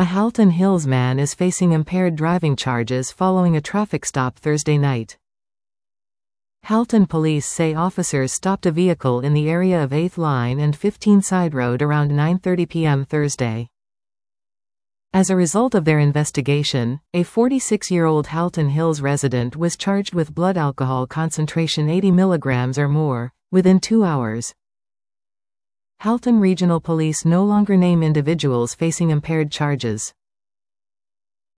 A Halton Hills man is facing impaired driving charges following a traffic stop Thursday night. Halton police say officers stopped a vehicle in the area of 8th Line and 15 Side Road around 9:30 p.m. Thursday. As a result of their investigation, a 46-year-old Halton Hills resident was charged with blood alcohol concentration 80 milligrams or more, within 2 hours. Halton Regional Police no longer name individuals facing impaired charges.